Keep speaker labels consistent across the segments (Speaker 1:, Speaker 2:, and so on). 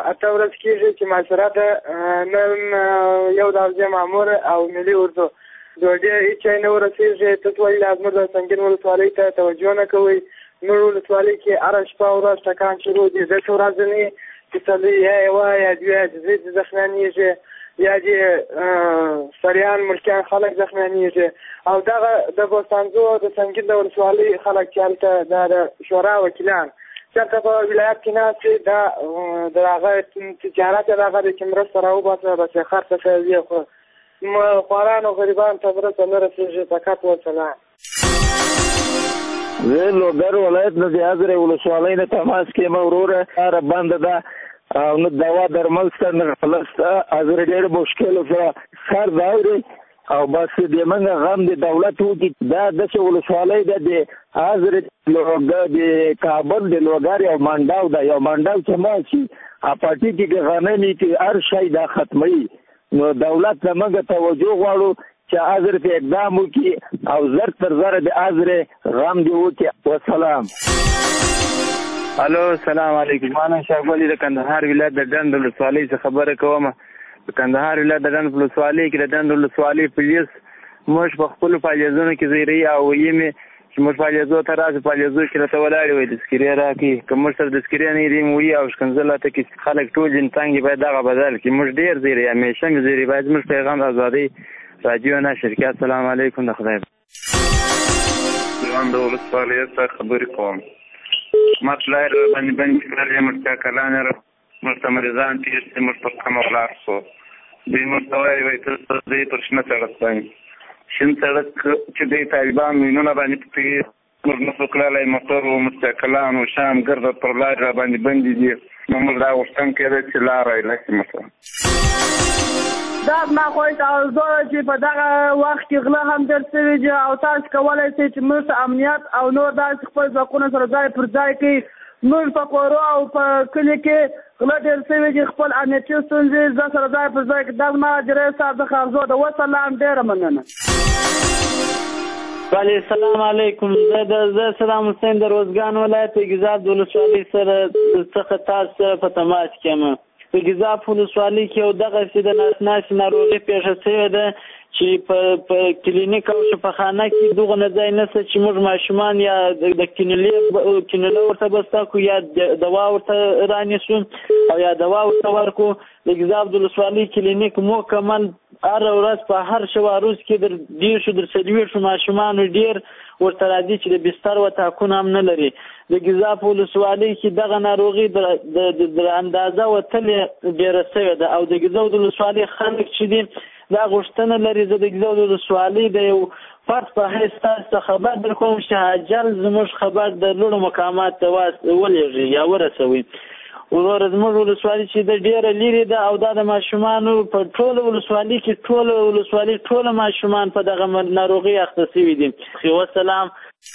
Speaker 1: اته ورځ کېږي چې محاصره ده. نن یو د حوزې مامور او ملي اردو ډوډۍ هېچا نه ورسېږي. ته ولې لازمه د سنګین ولسوالۍ ته توجه نه کوئ؟ نور ولسوالۍ کې هره شپه او ورځ ټکان شروع دي. دلته ورځنی چې څلوي یا یوه یا دوه یا درې زخمیانېږي یا دې سریان ملکیان خلک زخمیانېږي. او دغه د بوستانزو د سنګین د ولسوالۍ خلک چې هلته د شورا وکیلان چې هلته په ولایت کې ناست دي د هغه تجارت یې د هغه دی چې مرسته راوباسه بس یې خرڅه کوي خو خواران او غریبان ته مرسته نه رسېږي. فقط وسلام.
Speaker 2: زه لوګر ولایت نه د ازرې ولسوالۍ نه تماس کېم. وروره لاره بنده ده او نه دوا درمل شته نه خلاص شته. ازرې ډېر مشکل سره سر داوري او بس د موږ غم د دولت وکړي. دا داسې ولسوالۍ ده د ازرې د کابل د لوګر یو منډاو ده. یو منډاو چې ما شي پارټي کې غنمي کې هر شی دا ختموي. نو دولت ته موږ توجه غواړو چې ازرې ته اقدام وکړي او زر تر زره د ازرې غم دې وکړي. وسلام.
Speaker 3: الو السلام علیکم. مانا شاګولی د کندهار ولایت د ډنډ ولسوالۍ څخه خبره کوم. د کندهار ولایت د ډنډ ولسوالۍ کې د ډنډ ولسوالۍ پولیس موږ په خپلو فعالیتونو کې زیری او یمې چې موږ فعالیتونو ته راشو فعالیتونو کې راته ولاړې وای تذکیرې راکړي. که موږ سره تذکیرې نه دي وي او ښکنځله ته کې خلک ټول انسان کې باید دغه بدل کړي. موږ ډېر زیری همیشه مې زیری باید موږ پیغام ازادۍ راجیو نشر کې. السلام علیکم. د خدای
Speaker 4: د ولسوالۍ څخه خبرې کوم. مطلع باندې کړل مرته کلان مرته مریضان تیر چې مرته کوم ولاړ شو دې مرته وایي ته دې پر شنه سړک باندې شین سړک چې دې طالبان وینونه باندې په موږ نو کړلای موټر او مرته کلان او شام ګرځ پر لار باندې باندې دي. نو موږ دا وختم کېده چې لار ایلکه مثلا
Speaker 5: دا ما خوښ او زه چې په دغه وخت کې غله هم درسوي دي او تاسو کولی شئ چې موږ امنیت او نور داسې خپل ځواکونه سره ځای پر ځای کړي. موږ په کورو او په کلي کې غله ډېر شوي دي. خپل امنیتي ستونزې زه سره ځای پر ځای کړي. دا زما اجرې صاحب څخه ارزو ده. وسلام. ډېره مننه.
Speaker 6: بله السلام علیکم. زه سلام حسین د روزګان ولایت ګیزاب د ولسوالۍ سره څخه تاسو سره په تماس کې یم. په ګیزاب ولسوالۍ کې یو دغسې د ناسناسې ناروغي پیښه شوې ده چې په کلینیک او شفاخانه کې دغه نه ځای نشته چې موږ ماشومان یا د کینوله ورته بسته کړو یا دوا ورته رانیسو او یا دوا ورته ورکړو. د ګیزاب د ولسوالۍ کلینیک مکمل هره ورځ په هر شوه روز کې در 30 ماشومانو ډېر ورته راځي چې د بستر و تاکونه هم نه لري. د ګیزاب ولسوالۍ کې دغه ناروغي د اندازه وتلې ډېره شوې ده او د ګیزاب د ولسوالۍ خلک چې دي دا غوښتنه لري. زه د ګیزاب د ولسوالۍ د یو فرد په حیث تاسو ته خبر درکوم چې عاجل زموږ خبر د لوړو مقامات ته ولېږي یا ورسوي. وروره زموږ ولسوالۍ چې د ډېره لرې ده او دا د ماشومانو په ټوله ولسوالۍ کې ټوله ولسوالۍ ټوله ماشومان په دغه ناروغي اخته شوي دي. وسلام.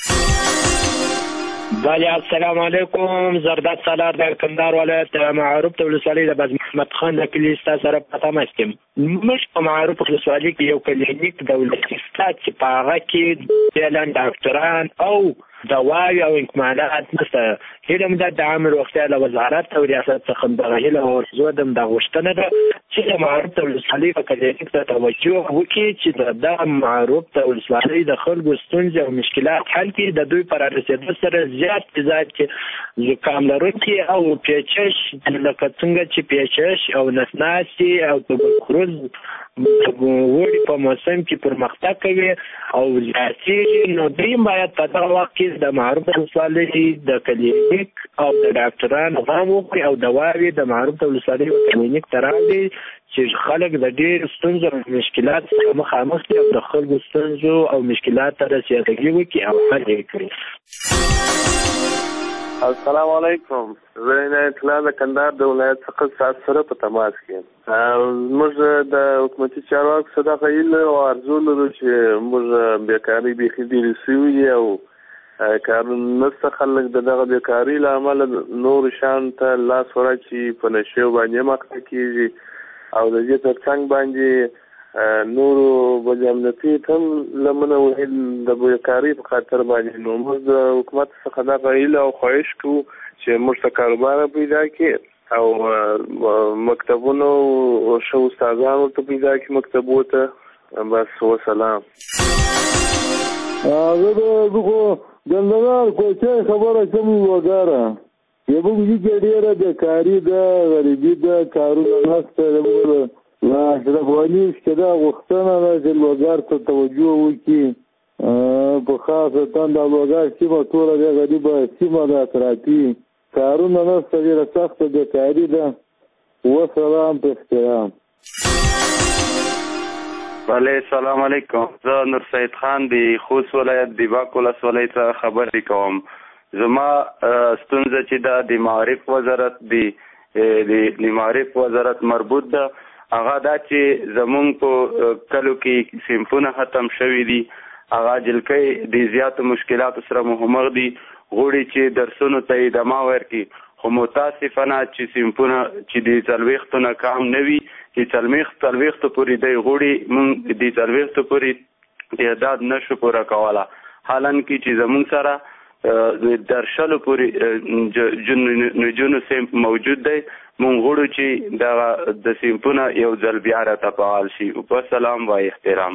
Speaker 7: بله السلام علیکم. زرداد سالار د کندهار ولایت معروف د ولسوالۍ د باز محمد خان د کلي ستا سره په تماس کې یم. موږ په معروف ولسوالۍ کې یو کلینیک دولتي شته چې په هغه کې فعلا ډاکټران او دواوې او اکمالات نشته. هیله مې ده د عامه روغتیا له وزارت او ریاست څخه دغه هیله ورزو ده دا غوښتنه ده چې د معروف د ولسوالۍ په کلینیک ته توجه وکړي چې د معروف د ولسوالۍ د خلکو ستونزې او مشکلات حل کړي. د دوی پر رسېدو سره زیات چې زکام لرونکي او پیچش لکه څنګه چې پیچش او نسناسي او تبرکلوز وړي په موسم کې پرمختګ کوي او زیاتېږي. نو دوی باید په دغه وخت کې د معروف ولسوالۍ د کلینیک او د ډاکټرانو غم وکړي او دواوې د معروف ولسوالۍ کلینیک ته راوړي چې خلک د ډېرو ستونزو او مشکلات سره مخامخ دي او د خلکو ستونزو او مشکلات ته رسېدګي وکړي او حل یې کړي.
Speaker 4: السلام علیکم. زه عنایت الله د کندهار د ولایت څخه ستاسو سره په تماس کې یم. موږ د حکومتي چارواکو څخه دغه هیله او ارزو لرو چې موږ بیکاري بیخي ډېرې شوي دي او کارونه نشته. خلک د دغه بیکاري له امله نورو شیانو ته لاس ورکړي په نشو باندې مخته کېږي او د دې تر څنګ باندې نورو بجامنتي هم لمنه وهل د بیکاري په خاطر باندې. نو موږ د حکومت څخه دغه هیله او خواهش کوو چې موږ ته کاروبار پیدا کړي او مکتبونو ښه استادان ورته پیدا کړي مکتبو ته. بس وسلام.
Speaker 8: هغه دغه ګندنار کوچه خبره کوم وګاره یبو چې ډیره د کاری د غریبی د کارونه نشته دغه لا اشرفوالي شته غوښتنه ده چې وګار ته توجه وکړي په خاصه تند وګار چې ټول د غریبه سیمه د اطرافي کارونه نشته ډیره سخت د کاری ده. وسلام په احترام.
Speaker 9: بله السلام علیکم. زه نور سید خان د خوست ولایت د باک ولسوالۍ څخه خبرې کوم. زما ستونزه چې دا د معارف وزارت د معارف وزارت مربوط ده هغه دا چې زمونږ په کلو کې صنفونه ختم شوي دي. هغه جلکۍ د زیاتو مشکلاتو سره مخامخ دي. غواړي چې درسونو ته ادامه ورکړي خو متاسفانه چې صنفونه چې د 40 نه کم نه وي چې 40 پورې دی غواړي موږ د 40 پورې تعداد نشو پوره کوله حالان کې چې زموږ سره در شلو پورې نجونو صنف موجود دی. موږ غواړو چې د صنفونه یو ځل بیا راته فعال شي. والسلام و احترام.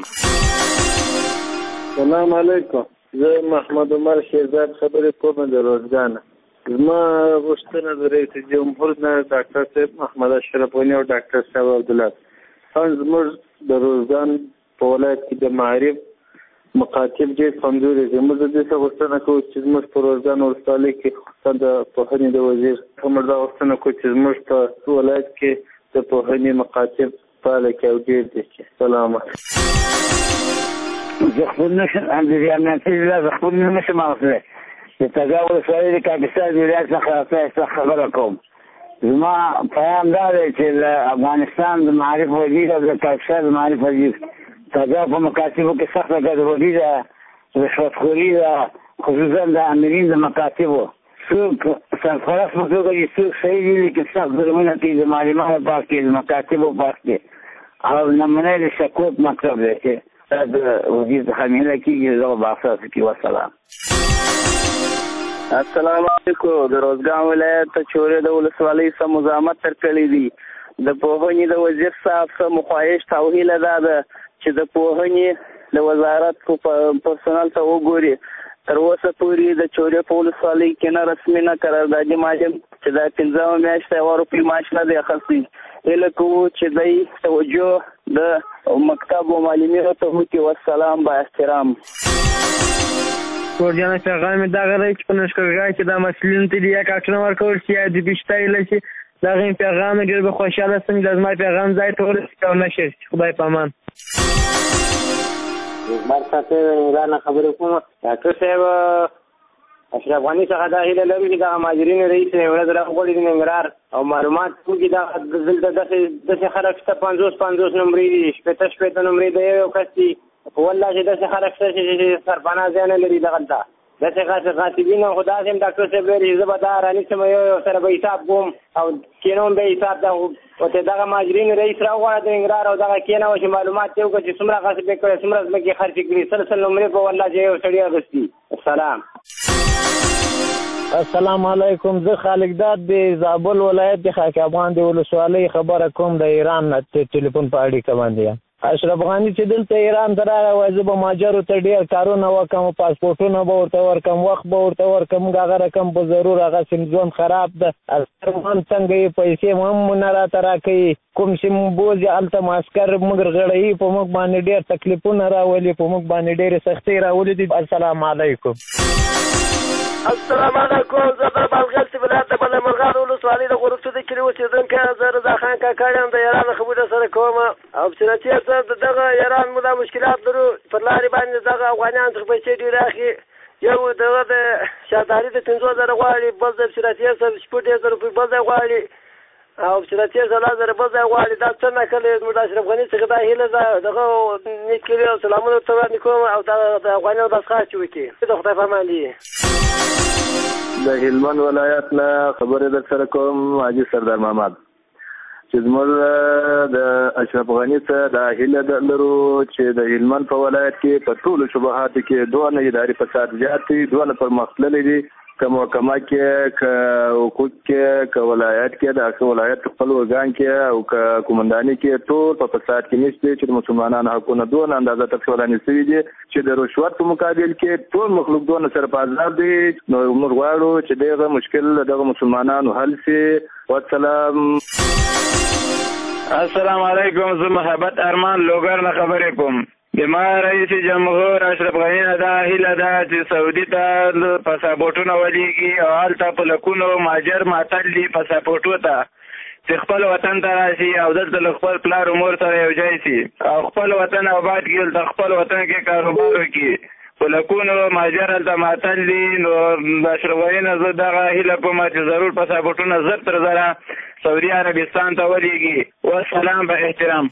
Speaker 2: سلام علیکم. زه محمد عمر شیرزاد خبرې کوم د روزګان. زما غوښتنه د رئیس جمهور نه ډاکټر صاحب محمد اشرف غني او ډاکټر صاحب عبدالله خان زموږ د روزګان په ولایت کې د معارف مکاتب ډېر کمزوري دي. موږ د دې څخه غوښتنه کوو چې زموږ په روزګان ولسوالۍ کې د پوهنې د وزیر موږ دا غوښتنه کوو چې زموږ په ولایت کې د پوهنې مکاتب فعاله کړي او ډېر دي. سلامت.
Speaker 10: زه خپل نشم اخلی د تګاب ولسوالۍ د کاپیسا د ولایت څخه خبره کوم. زما پیغام دا دی چې د افغانستان د معارف وزیر او د کاپیسا د معارف وزیر تګاب په مکاتبو کې سخته ګډوډي ده، رشوتخوري ده، خصوصا د امرین د مکاتبو. څوک سرفرست په توګه دي، څوک صحیح دي لیکن سخت ظلمونه کوي د معلمانو پاس کې د مکاتبو پاس کې. او نمونه د شکوت مطلب دی چې د وزیر څخه میله کېږي دغه بحثات کې. وسلام.
Speaker 11: السلام علیکم. د روزګان ولایت چورې د ولسوالۍ څخه مزاحمت ترکړی دي. د پوهنې د وزیر صاحب څخه مخواهش توهیله دا ده چې د پوهنې د وزارت پرسونل ته وګوري. تر اوسه پورې د چورې په ولسوالۍ کې نه رسمي نه قراردادي معلم چې دا 15 میاشتې 1 روپۍ معاش نه دی اخیستی. هیله کوو چې دی توجه د مکتب و معلمینو ته وکړي. والسلام با احترام.
Speaker 12: ورجانه پیغام دا غره چې په نشکرګاه کې دا مسلین ته یا کاټونه ورکول شي یا د بشتایله چې دا غي پیغام ډېر به خوشاله سم لازمه پیغام ځای ته ورسېږي او نشي. خدای پامان.
Speaker 13: مرسته ایران خبرې کوم. ډاکټر صاحب اشرف غني څخه دا هیله لري چې دا مهاجرین رئیس ولې راغلي د ننګرهار او معلومات کوي دا دلته د خلک ته 50 نمبرې دي، شپږ نمبرې دی یو کس دي. والله چې داسې خلک شته چې سرپناه ځای نه لري دغلته داسې غاصبین خو داسې هم ډاکټر صاحب لري. زه به دا رانیسم یو سره به حساب کوم او کینوم به حساب ده. ورته دغه مهاجرین رئیس راوغواړه د ننګرهار او دغه کېنوه چې معلومات یې وکړه چې څومره غاصب یې کړی، څومره ځمکې خرڅې کړي. سل نمرې به والله چې یو سړي اخیستي. السلام.
Speaker 14: السلام علیکم. زه خالقداد د زابل ولایت د خاک افغان د ولسوالۍ خبره کوم. د ایران نه ټلیفون په اړیکه باندې اشرف غني چې دلته ایران ته راغی زه به مهاجرو ته ډېر کارونه وکړم، پاسپورټونه به ورته ورکړم، وخت به ورته ورکړم. موږ هغه رقم به ضرور هغسې ژوند خراب ده. هم څنګه یې پیسې هم نه راته راکوي. کوم چې موږ بوځي هلته معسکر موږ رغړوي، په موږ باندې ډېر تکلیفونه راولي، په موږ باندې ډېرې سختۍ راولي دي. السلام علیکم.
Speaker 15: السلام علیکم. زه د بلغل ولایت د بله مرغان ولسوالۍ د غوربسو د کلي اوسېدونکی زه رضا خان کاکا یم. د ایران خبره سره کوم او صنعتي اثر دغه ایران موږ دا مشکلات لرو. پر لارې باندې دغه افغانیان څخه پیسې ډېرې اخلي. یو دغه د شهرداري د 15,000 غواړي، بل د صنعتي اثر 14,000 روپۍ بل ځای غواړي او صنعتي اثر 10,000 بل ځای غواړي. دا څه نکلې زموږ د اشرف غني څخه دا هیله ده. دغه نیک کلي او سلامونه ورته وړاندې کوم او د افغانیانو بس خاص چې وکړي. د خدای په امان دي.
Speaker 2: د هلمند ولایت نه خبرې در سره کوم. حاجي سردار محمد چې زموږ د اشرف غني څخه دا هیله لرو چې د هلمند په ولایت کې په ټولو شبهاتو کې دونه اداري فساد زیات دي، دونه پرمختللي دي
Speaker 3: که محکمه کې که حقوق کې که ولایت کې د هغه ولایت خپل ورګان کې او که قومنداني کې ټول په فساد کې نشته چې د مسلمانانو حقونه دون اندازه تفصیلانه شوي دي چې د رشوت په مقابل کې ټول مخلوق دون سره په آزاد دي. نو موږ غواړو چې دغه مشکل دغه مسلمانانو حل شي. والسلام.
Speaker 9: السلام علیکم. زه محبت ارمان لوګر نه خبرې کوم. د ما رئیس جمهور اشرف غني نه دا هیله ده چې سعودي ته پاسپورټونه ولېږي او هلته په لکونو مهاجر معتل دي پاسپورټو ته چې خپل وطن ته راشي او دلته له خپل پلار او مور سره یو ځای شي او خپل وطن آباد کړي، د خپل وطن کې کاروبار وکړي. په لکونو مهاجر هلته معتل دي. نو د اشرف غني نه زه دغه هیله کوم چې ضرور پاسپورټونه زر تر زره سعودي عربستان ته ولېږي. والسلام په احترام.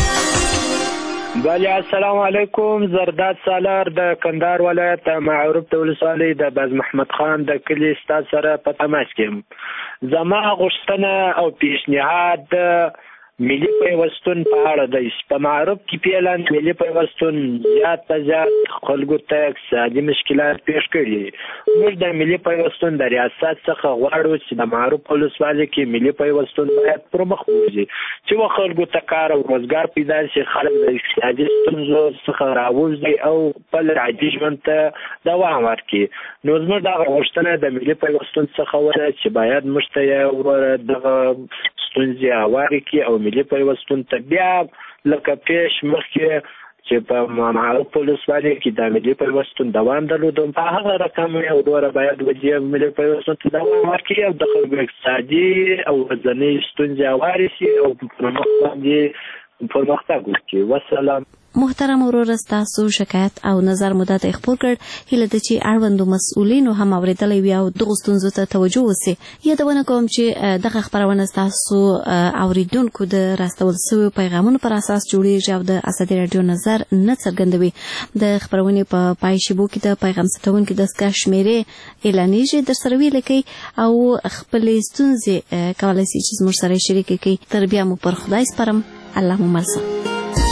Speaker 7: بله السلام علیکم. زرداد سالار د کندهار ولایت معروف د ولسوالۍ د باز محمد خان د کلي ستا سره په تماس کې یم. زما غوښتنه او پیشنهاد د ملي پیوستون په اړه دی. په معروف کې پیلان ملي پیوستون زیات په زیات خلکو ته اقتصادي مشکلات پیښ کړي. موږ د ملي پیوستون د ریاست څخه غواړو چې د معروف ولسوالۍ کې ملي پیوستون باید پر مخ وځي چې خلکو ته کار او روزګار پیدا شي، خلک د اقتصادي ستونزو څخه راووځي او خپل عادي ژوند ته دوام ورکړي. نو زموږ دغه غوښتنه د ملي پیوستون څخه وه چې باید موږ ته دغه ستونزې هوارې کړي او ملي پیوستون ته بیا لکه پیش مخکې چې په معروف ولسوالۍ کې د ملي پیوستون دوام درلودو په هغه رقم یو ډوره باید وجې ملي پیوستون ته دوام ورکړي او د خلکو اقتصادي او ورځنۍ ستونزې هوارې شي او پرمخ باندې پرمختګ وکړي. والسلام.
Speaker 16: محترم ورور ستاسو شکایت او نظر مو ته خپور کړ. هیله ده چې اړوندو مسؤلینو هم اورېدلی وي او دغو ستونزو ته توجه وسي. یادونه کوم چې دغه خپرونه ستاسو اوریدونکو د راستول سویو پیغامونو پر اساس جوړیږي او د ازادي راډیو نظر نه څرګندوي. د خپرونې په پای شیبو کې د پیغام ستونکو دستګاه شمیرې اعلانیږي. در سره ویلې کوي او خپلې ستونزې کولی سي چې زموږ سره شریکې کړي. تر بیا مو پر خدای سپارم. الله مو مل شه.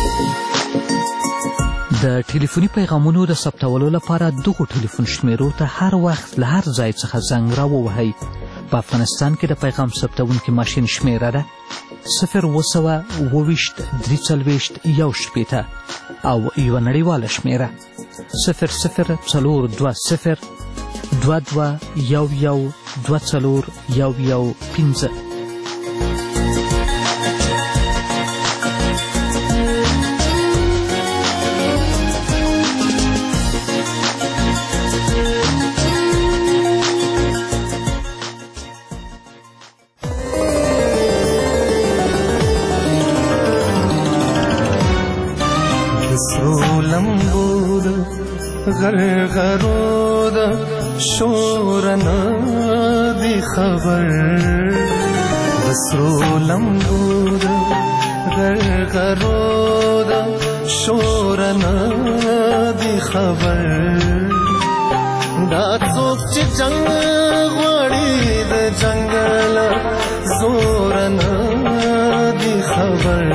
Speaker 17: د ټلیفوني پیغامونو د ثبتولو لپاره دغو ټلیفون شمیرو ته هر وخت له هر ځای څخه زنګ راووهئ. په افغانستان کې د پیغام ثبتونکي ماشین شمیره ده 020 23 1 او یوه نړیواله شمیره 00 22 11 24
Speaker 18: غرغرو د شورنا دی خبر وسرو لمبو د غرغرو د شورنا دی خبر دا څوک چې جنگ غوړي د جنگل زورنا دی خبر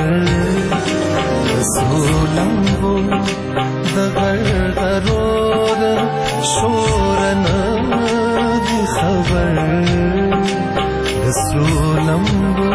Speaker 18: وسرو لمبو د غرغرو شورنا دی خبر رسولمبو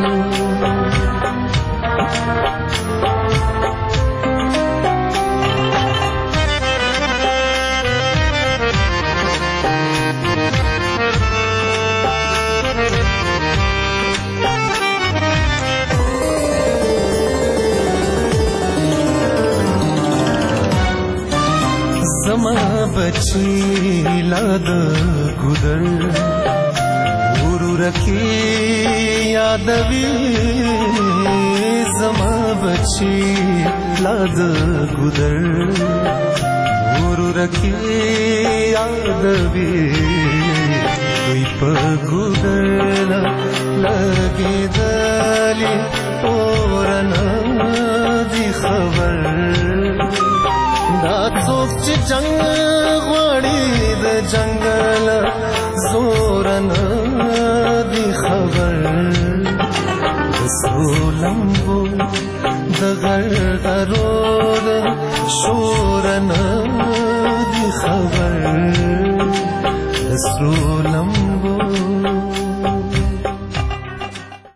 Speaker 18: زما بچی لاد گدر ورور کی یادوی زما بچی لاد گدر ورور کی یادوی کوئی په گدر لگی دلی اورنا دی خبر دا څوک چې جنگ غوړي د جنگل زورنا دی خبر رسولمبو د غرغرو د شورنا دی خبر سرو لم